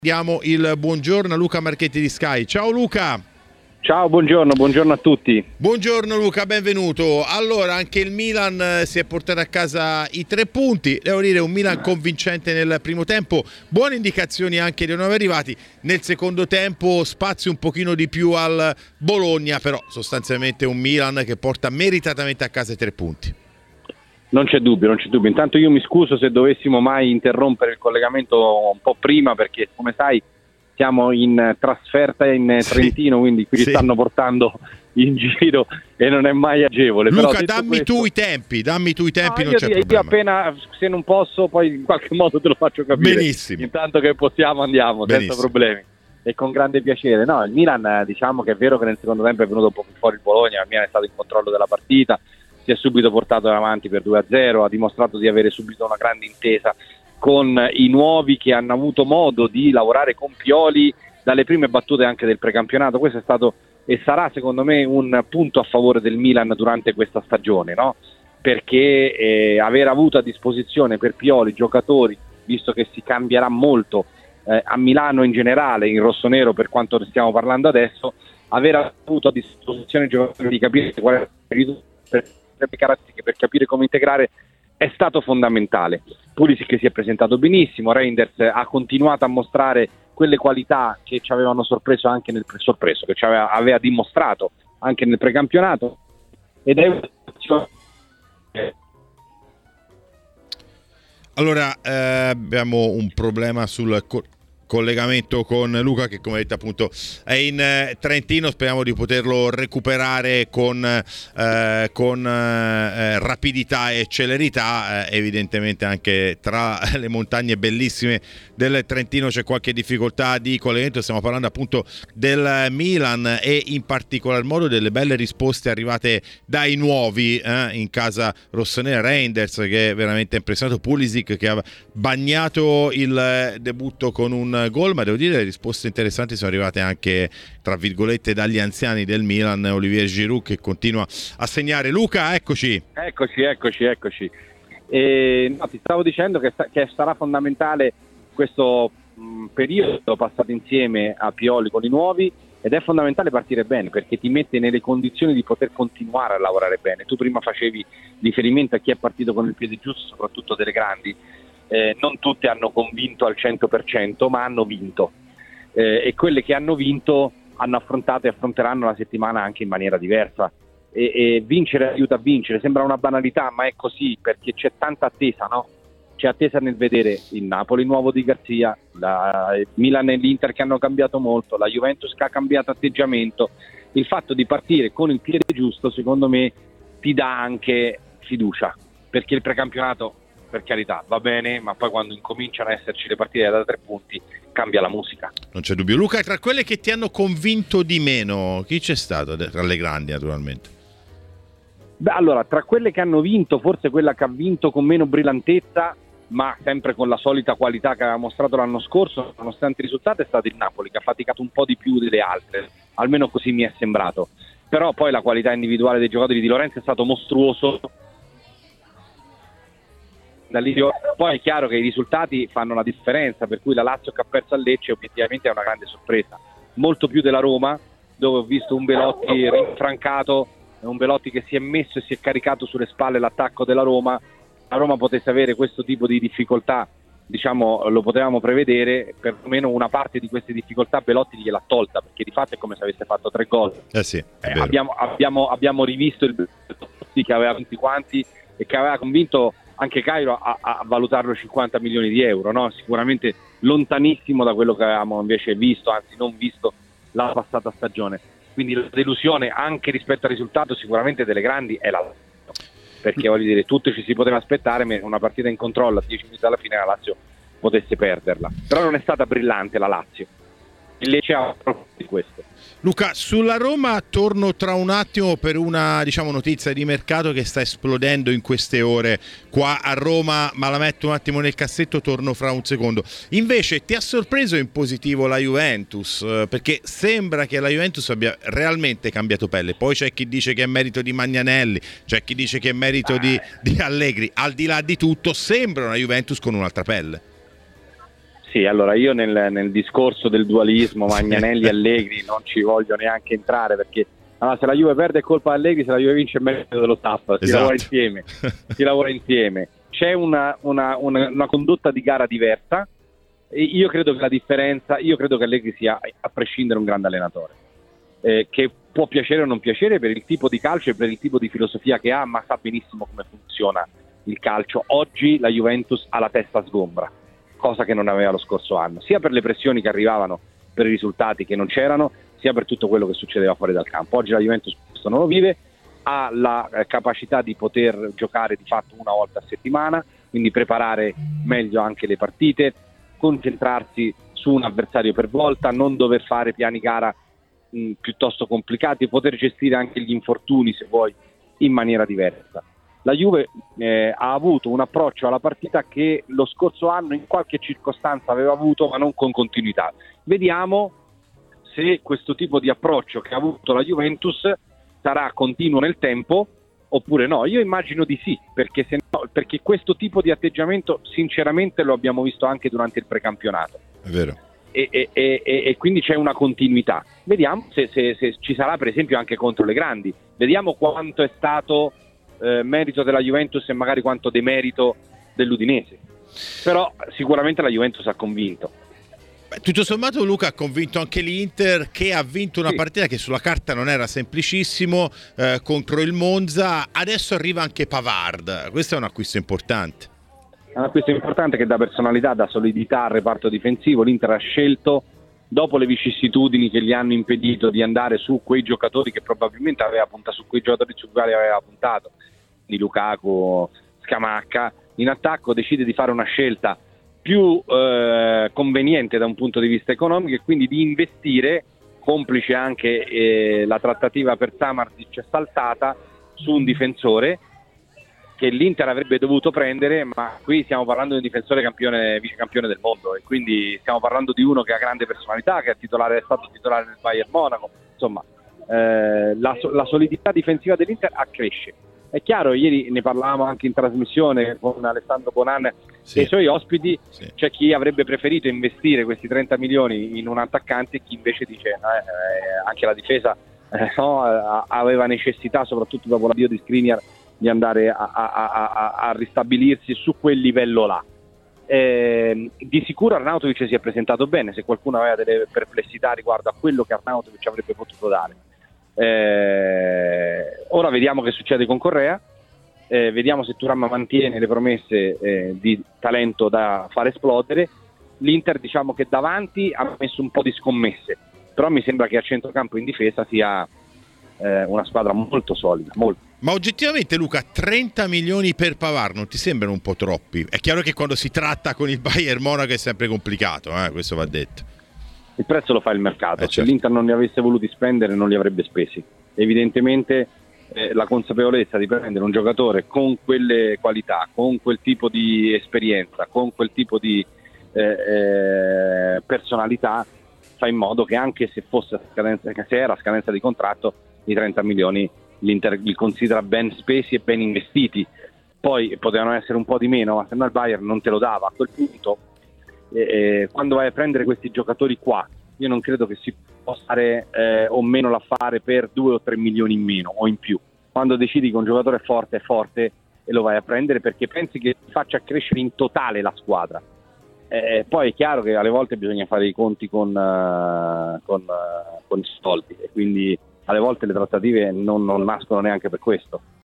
Diamo il buongiorno a Luca Marchetti di Sky. Ciao Luca. Ciao, buongiorno a tutti. Buongiorno Luca, benvenuto. Allora, anche il Milan si è portato a casa i 3 punti. Devo dire, un Milan convincente nel primo tempo. Buone indicazioni anche dei nuovi arrivati. Nel secondo tempo spazio un pochino di più al Bologna, però sostanzialmente un Milan che porta meritatamente a casa i 3 punti. Non c'è dubbio. Intanto io mi scuso se dovessimo mai interrompere il collegamento un po' prima, perché come sai siamo in trasferta in Trentino, quindi qui ci stanno portando in giro e non è mai agevole. Luca, però dammi tu i tempi, non c'è problema. Io appena, se non posso, poi in qualche modo te lo faccio capire. Benissimo. Intanto che possiamo andiamo, senza problemi. E con grande piacere. No, il Milan, diciamo che è vero che nel secondo tempo è venuto un po' più fuori il Bologna, il Milan è stato in controllo della partita, si è subito portato avanti per 2-0, ha dimostrato di avere subito una grande intesa con i nuovi che hanno avuto modo di lavorare con Pioli dalle prime battute anche del precampionato. Questo è stato e sarà secondo me un punto a favore del Milan durante questa stagione, no? Perché aver avuto a disposizione per Pioli giocatori, visto che si cambierà molto a Milano in generale, in rossonero per quanto ne stiamo parlando adesso, aver avuto a disposizione giocatori di capire qual è le caratteristiche per capire come integrare è stato fondamentale. Pulisic si è presentato benissimo, Reinders ha continuato a mostrare quelle qualità che ci avevano sorpreso anche che ci aveva dimostrato anche nel precampionato, ed è allora abbiamo un problema sul collegamento con Luca, che come detto appunto è in Trentino. Speriamo di poterlo recuperare con rapidità e celerità. Evidentemente anche tra le montagne bellissime del Trentino c'è qualche difficoltà di collegamento. Stiamo parlando appunto del Milan e in particolar modo delle belle risposte arrivate dai nuovi in casa rossonera. Reinders, che è veramente impressionato, Pulisic che ha bagnato il debutto con un gol, ma devo dire le risposte interessanti sono arrivate anche tra virgolette dagli anziani del Milan. Olivier Giroud che continua a segnare. Luca, eccoci. No, ti stavo dicendo che sarà fondamentale questo periodo passato insieme a Pioli con i nuovi, ed è fondamentale partire bene perché ti mette nelle condizioni di poter continuare a lavorare bene. Tu prima facevi riferimento a chi è partito con il piede giusto, soprattutto delle grandi. Non tutte hanno convinto al 100%, ma hanno vinto, e quelle che hanno vinto hanno affrontato e affronteranno la settimana anche in maniera diversa, e vincere aiuta a vincere. Sembra una banalità, ma è così, perché c'è tanta attesa, no? C'è attesa nel vedere il Napoli nuovo di Garzia, il Milan e l'Inter che hanno cambiato molto, la Juventus che ha cambiato atteggiamento. Il fatto di partire con il piede giusto secondo me ti dà anche fiducia, perché il precampionato, per carità, va bene, ma poi quando incominciano a esserci le partite da 3 punti cambia la musica. Non c'è dubbio. Luca, tra quelle che ti hanno convinto di meno, chi c'è stato tra le grandi naturalmente? Beh, allora, tra quelle che hanno vinto, forse quella che ha vinto con meno brillantezza, ma sempre con la solita qualità che aveva mostrato l'anno scorso, nonostante il risultato, è stato il Napoli, che ha faticato un po' di più delle altre, almeno così mi è sembrato. Però poi la qualità individuale dei giocatori di Lorenzo è stato mostruoso. Poi è chiaro che i risultati fanno la differenza, per cui la Lazio che ha perso a Lecce obiettivamente è una grande sorpresa, molto più della Roma, dove ho visto un Belotti rinfrancato, un Belotti che si è messo e si è caricato sulle spalle l'attacco della Roma. La Roma potesse avere questo tipo di difficoltà, diciamo, lo potevamo prevedere, perlomeno una parte di queste difficoltà Belotti gliel'ha tolta, perché di fatto è come se avesse fatto 3 gol. Sì, abbiamo rivisto il Belotti che aveva tutti quanti e che aveva convinto anche Cairo a valutarlo 50 milioni di euro, no? Sicuramente lontanissimo da quello che avevamo invece visto, anzi non visto la passata stagione. Quindi la delusione anche rispetto al risultato sicuramente delle grandi è la Lazio, perché voglio dire, tutto ci si poteva aspettare, ma una partita in controllo a 10 minuti alla fine la Lazio potesse perderla, però non è stata brillante la Lazio. Il Lecce ha proprio di questo. Luca, sulla Roma torno tra un attimo per una notizia di mercato che sta esplodendo in queste ore qua a Roma, ma la metto un attimo nel cassetto, torno fra un secondo. Invece ti ha sorpreso in positivo la Juventus? Perché sembra che la Juventus abbia realmente cambiato pelle. Poi c'è chi dice che è merito di Magnanelli, c'è chi dice che è merito di Allegri. Al di là di tutto sembra una Juventus con un'altra pelle. Sì, allora io nel discorso del dualismo Magnanelli e Allegri non ci voglio neanche entrare, perché allora, se la Juve perde è colpa di Allegri, se la Juve vince è merito dello staff, si lavora insieme, si lavora insieme. C'è una condotta di gara diversa, e io credo che Allegri sia a prescindere un grande allenatore, che può piacere o non piacere per il tipo di calcio e per il tipo di filosofia che ha, ma sa benissimo come funziona il calcio. Oggi la Juventus ha la testa sgombra, cosa che non aveva lo scorso anno, sia per le pressioni che arrivavano per i risultati che non c'erano, sia per tutto quello che succedeva fuori dal campo. Oggi la Juventus questo non lo vive, ha la capacità di poter giocare di fatto una volta a settimana, quindi preparare meglio anche le partite, concentrarsi su un avversario per volta, non dover fare piani gara piuttosto complicati, poter gestire anche gli infortuni, se vuoi, in maniera diversa. La Juve ha avuto un approccio alla partita che lo scorso anno in qualche circostanza aveva avuto, ma non con continuità. Vediamo se questo tipo di approccio che ha avuto la Juventus sarà continuo nel tempo oppure no. Io immagino di sì, perché questo tipo di atteggiamento sinceramente lo abbiamo visto anche durante il precampionato. È vero. E quindi c'è una continuità. Vediamo se ci sarà per esempio anche contro le grandi. Vediamo quanto è stato merito della Juventus e magari quanto demerito dell'Udinese. Però sicuramente la Juventus ha convinto. Tutto sommato Luca ha convinto anche l'Inter, che ha vinto una partita che sulla carta non era semplicissimo, contro il Monza. Adesso arriva anche Pavard, questo è un acquisto importante. È un acquisto importante che dà personalità, dà solidità al reparto difensivo. L'Inter ha scelto, dopo le vicissitudini che gli hanno impedito di andare su quei giocatori che probabilmente aveva puntato, su quei giocatori su quali aveva puntato, di Lukaku, Scamacca, in attacco decide di fare una scelta più conveniente da un punto di vista economico, e quindi di investire, complice anche la trattativa per Samardzic saltata, su un difensore che l'Inter avrebbe dovuto prendere, ma qui stiamo parlando di un difensore vice campione del mondo, e quindi stiamo parlando di uno che ha grande personalità, che è stato titolare del Bayern Monaco. Insomma, la solidità difensiva dell'Inter accresce. È chiaro, ieri ne parlavamo anche in trasmissione con Alessandro Bonan e i suoi ospiti, c'è chi avrebbe preferito investire questi 30 milioni in un attaccante e chi invece dice anche la difesa aveva necessità, soprattutto dopo l'avvio di Skriniar, di andare a ristabilirsi su quel livello là. Di sicuro Arnautovic si è presentato bene, se qualcuno aveva delle perplessità riguardo a quello che Arnautovic avrebbe potuto dare. Ora vediamo che succede con Correa, vediamo se Thuram mantiene le promesse di talento da far esplodere. L'Inter, diciamo che davanti ha messo un po' di scommesse, però mi sembra che a centrocampo in difesa sia una squadra molto solida, molto. Ma oggettivamente Luca, 30 milioni per Pavard non ti sembrano un po' troppi? È chiaro che quando si tratta con il Bayern Monaco è sempre complicato, questo va detto. Il prezzo lo fa il mercato, se certo. L'Inter non li avesse voluti spendere non li avrebbe spesi. Evidentemente la consapevolezza di prendere un giocatore con quelle qualità, con quel tipo di esperienza, con quel tipo di personalità, fa in modo che anche se era a scadenza di contratto, i 30 milioni l'Inter li considera ben spesi e ben investiti. Poi potevano essere un po' di meno, ma se no il Bayern non te lo dava. A quel punto quando vai a prendere questi giocatori qua, io non credo che si possa fare o meno l'affare per 2 o 3 milioni in meno o in più. Quando decidi che un giocatore è forte e lo vai a prendere perché pensi che faccia crescere in totale la squadra. Poi è chiaro che alle volte bisogna fare i conti con i soldi, e quindi alle volte le trattative non nascono neanche per questo.